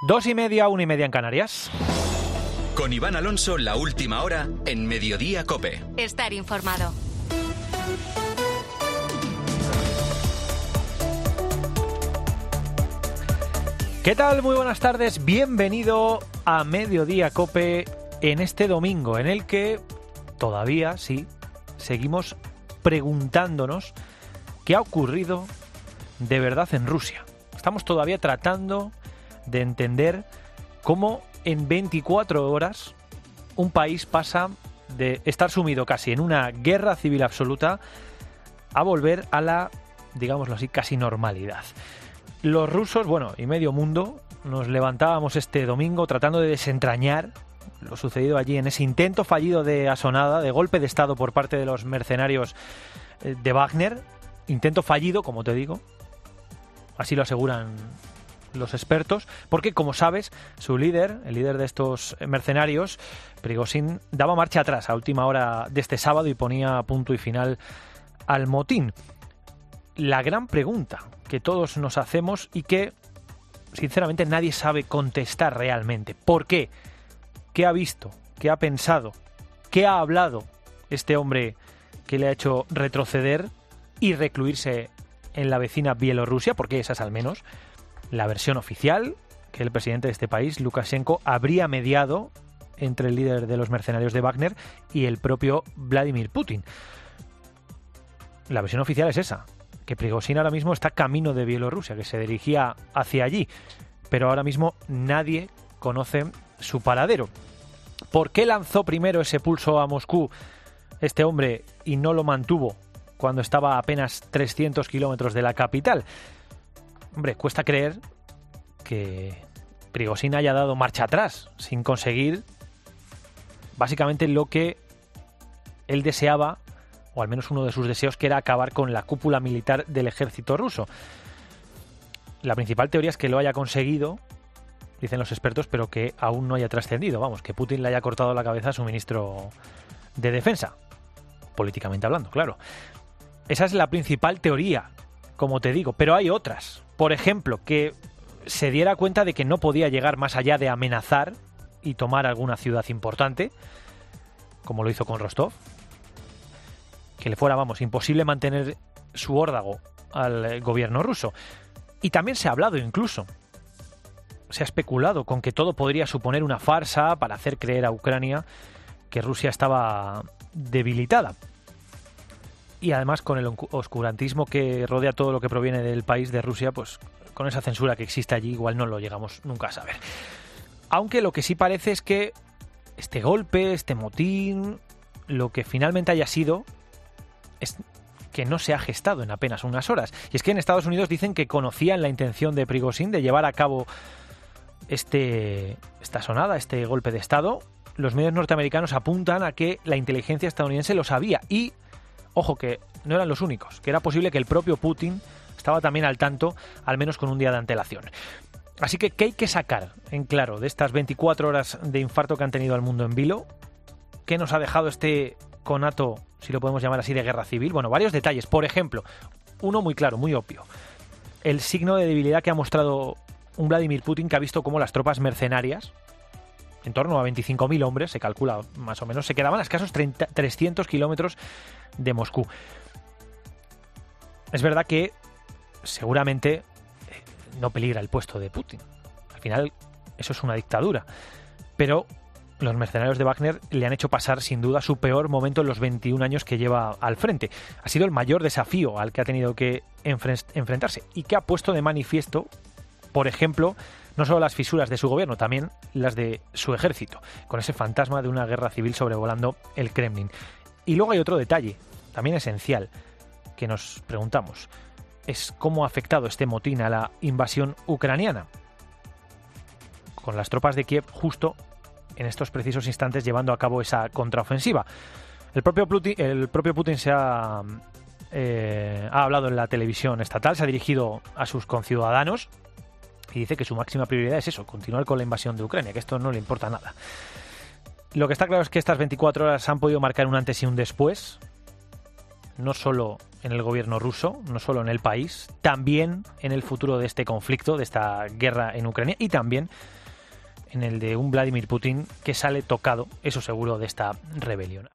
2:30, 1:30 en Canarias. Con Iván Alonso, la última hora en Mediodía COPE. Estar informado. ¿Qué tal? Muy buenas tardes. Bienvenido a Mediodía COPE en este domingo, en el que todavía, sí, seguimos preguntándonos qué ha ocurrido de verdad en Rusia. Estamos todavía tratando de entender cómo en 24 horas un país pasa de estar sumido casi en una guerra civil absoluta a volver a la, digámoslo así, casi normalidad. Los rusos, y medio mundo, nos levantábamos este domingo tratando de desentrañar lo sucedido allí en ese intento fallido de asonada, de golpe de Estado por parte de los mercenarios de Wagner. Intento fallido, como te digo, así lo aseguran los expertos, porque como sabes, su líder, el líder de estos mercenarios, Prigozhin, daba marcha atrás a última hora de este sábado y ponía punto y final al motín. La gran pregunta que todos nos hacemos y que, sinceramente, nadie sabe contestar realmente. ¿Por qué? ¿Qué ha visto? ¿Qué ha pensado? ¿Qué ha hablado este hombre que le ha hecho retroceder y recluirse en la vecina Bielorrusia? Porque esa es al menos la versión oficial, que el presidente de este país, Lukashenko, habría mediado entre el líder de los mercenarios de Wagner y el propio Vladimir Putin. La versión oficial es esa, que Prigozhin ahora mismo está camino de Bielorrusia, que se dirigía hacia allí, pero ahora mismo nadie conoce su paradero. ¿Por qué lanzó primero ese pulso a Moscú este hombre y no lo mantuvo cuando estaba a apenas 300 kilómetros de la capital? Hombre, cuesta creer que Prigozhin haya dado marcha atrás sin conseguir básicamente lo que él deseaba, o al menos uno de sus deseos, que era acabar con la cúpula militar del ejército ruso. La principal teoría es que lo haya conseguido, dicen los expertos, pero que aún no haya trascendido. Vamos, que Putin le haya cortado la cabeza a su ministro de Defensa, políticamente hablando, claro. Esa es la principal teoría, como te digo, pero hay otras. Por ejemplo, que se diera cuenta de que no podía llegar más allá de amenazar y tomar alguna ciudad importante, como lo hizo con Rostov, que le fuera, imposible mantener su órdago al gobierno ruso. Y también se ha hablado incluso, se ha especulado con que todo podría suponer una farsa para hacer creer a Ucrania que Rusia estaba debilitada. Y además, con el oscurantismo que rodea todo lo que proviene del país de Rusia, pues con esa censura que existe allí, igual no lo llegamos nunca a saber. Aunque lo que sí parece es que este golpe, este motín, lo que finalmente haya sido, es que no se ha gestado en apenas unas horas. Y es que en Estados Unidos dicen que conocían la intención de Prigozhin de llevar a cabo esta sonada, este golpe de Estado. Los medios norteamericanos apuntan a que la inteligencia estadounidense lo sabía y, ojo, que no eran los únicos, que era posible que el propio Putin estaba también al tanto, al menos con un día de antelación. Así que, ¿qué hay que sacar en claro de estas 24 horas de infarto que han tenido al mundo en vilo? ¿Qué nos ha dejado este conato, si lo podemos llamar así, de guerra civil? Bueno, varios detalles. Por ejemplo, uno muy claro, muy obvio. El signo de debilidad que ha mostrado un Vladimir Putin, que ha visto cómo las tropas mercenarias, en torno a 25.000 hombres, se calcula más o menos, se quedaban a escasos 300 kilómetros de Moscú. Es verdad que seguramente no peligra el puesto de Putin. Al final, eso es una dictadura. Pero los mercenarios de Wagner le han hecho pasar, sin duda, su peor momento en los 21 años que lleva al frente. Ha sido el mayor desafío al que ha tenido que enfrentarse y que ha puesto de manifiesto, por ejemplo, no solo las fisuras de su gobierno, también las de su ejército, con ese fantasma de una guerra civil sobrevolando el Kremlin. Y luego hay otro detalle, también esencial, que nos preguntamos, es cómo ha afectado este motín a la invasión ucraniana, con las tropas de Kiev justo en estos precisos instantes llevando a cabo esa contraofensiva. El propio Putin se ha hablado en la televisión estatal, se ha dirigido a sus conciudadanos y dice que su máxima prioridad es eso, continuar con la invasión de Ucrania, que esto no le importa nada. Lo que está claro es que estas 24 horas han podido marcar un antes y un después, no solo en el gobierno ruso, no solo en el país, también en el futuro de este conflicto, de esta guerra en Ucrania y también en el de un Vladimir Putin que sale tocado, eso seguro, de esta rebelión.